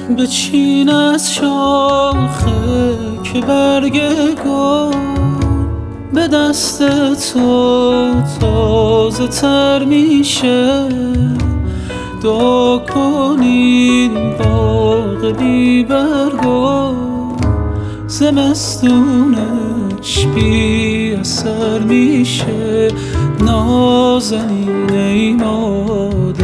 بچین از شاخه که برگ گل به دست تو تازه تر میشه. دعا کنین باغ بی برگو زمستونش بی اثر میشه. نازنین ای مادر،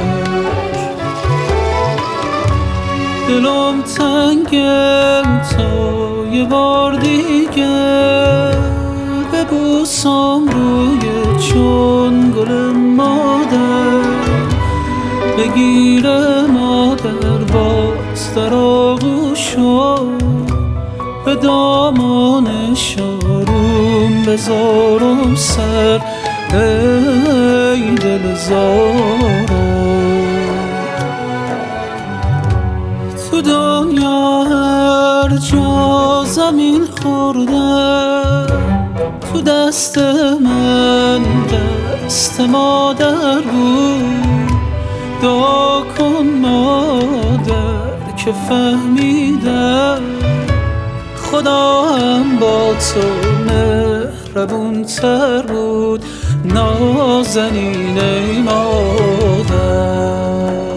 دلم تنگه تا یه بار دیگه ببوسم روی چون گل مادر. بگیره مادر باز در آغوشو، به دامانش آروم بذارم سر. ای دل زارم تو دنیا هر جا زمین خورده، تو دست من دست مادر بود. دعا کن مادر که فهمیدم خدا هم با تو مهربون تر بود. نازنین ای مادر،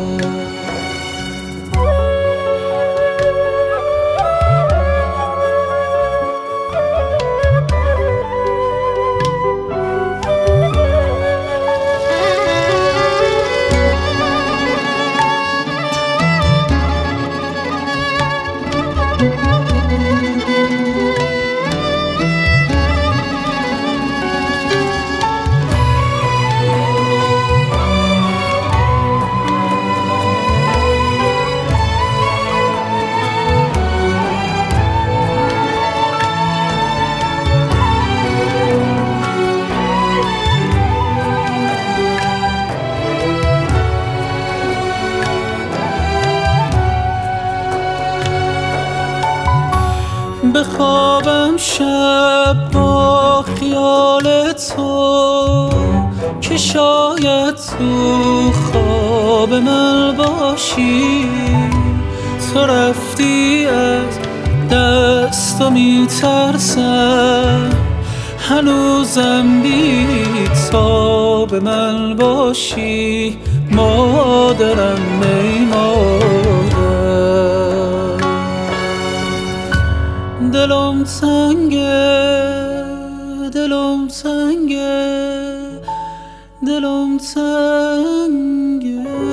بخوابم شب با خیال تو که شاید تو خواب من باشی. تو رفتی از دست و میترسم، هنوزم بی تاب من باشی. مادرم ای مادر، دلم تنگه دلم تنگه دلم تنگه.